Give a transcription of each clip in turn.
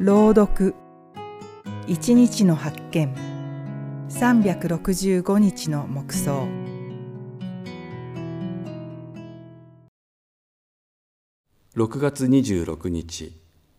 朗読一日の発見365日の黙想。 6月26日。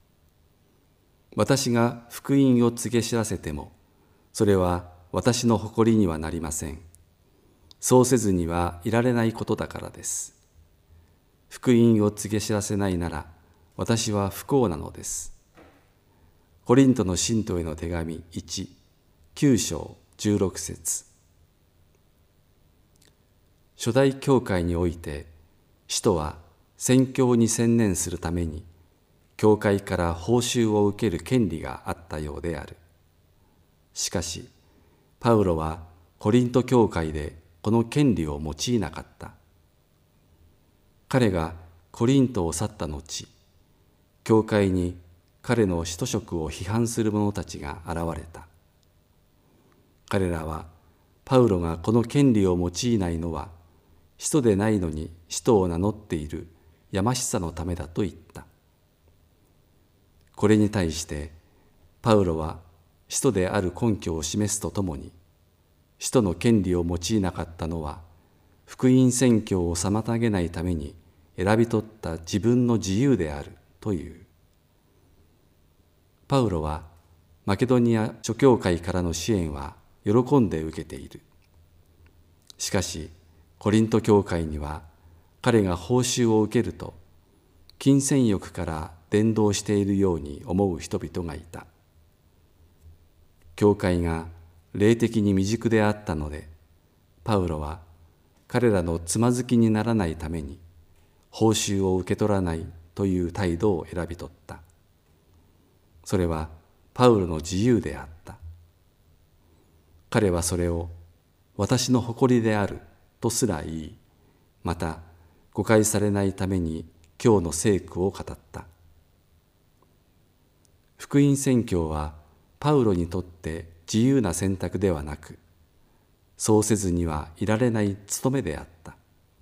私が福音を告げ知らせても、それは私の誇りにはなりません。そうせずにはいられないことだからです。福音を告げ知らせないなら、私は不幸なのです。コリントの信徒への手紙1、9章16節。初代教会において、使徒は宣教に専念するために、教会から報酬を受ける権利があったようである。しかし、パウロはコリント教会でこの権利を用いなかった。彼がコリントを去った後、教会に彼の使徒職を批判する者たちが現れた。彼らはパウロがこの権利を用いないのは、使徒でないのに使徒を名乗っているやましさのためだと言った。これに対してパウロは使徒である根拠を示すとともに、使徒の権利を用いなかったのは福音宣教を妨げないために選び取った自分の自由であるという。パウロはマケドニア諸教会からの支援は喜んで受けている。しかしコリント教会には彼が報酬を受けると金銭欲から伝道しているように思う人々がいた。教会が霊的に未熟であったので、パウロは彼らのつまずきにならないために報酬を受け取らないという態度を選び取った。それはパウロの自由であった。彼はそれを私の誇りであるとすら言い、また誤解されないために今日の聖句を語った。福音宣教はパウロにとって自由な選択ではなく、そうせずにはいられない務めであった。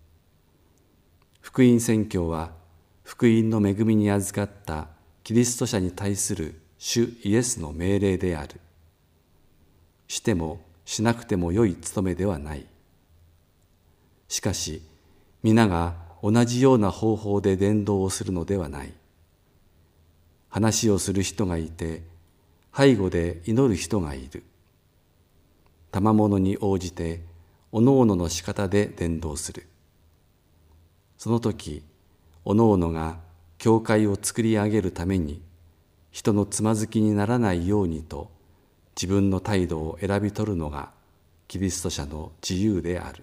福音宣教は福音の恵みに預かったキリスト者に対する主イエスの命令である。してもしなくてもよい務めではない。しかし、皆が同じような方法で伝道をするのではない。話をする人がいて、背後で祈る人がいる。賜物に応じて、おのおのの仕方で伝道する。その時、おのおのが教会を作り上げるために、人のつまずきにならないようにと、自分の態度を選び取るのがキリスト者の自由である。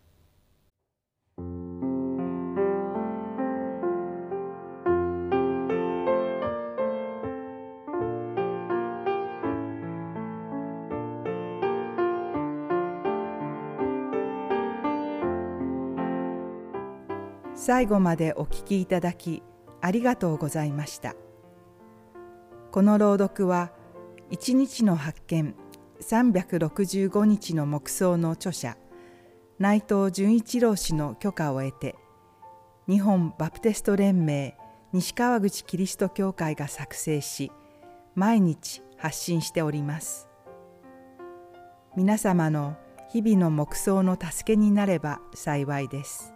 最後までお聞きいただきありがとうございました。この朗読は一日の発見365日の黙想の著者内藤純一郎氏の許可を得て、日本バプテスト連盟西川口キリスト教会が作成し、毎日発信しております。皆様の日々の黙想の助けになれば幸いです。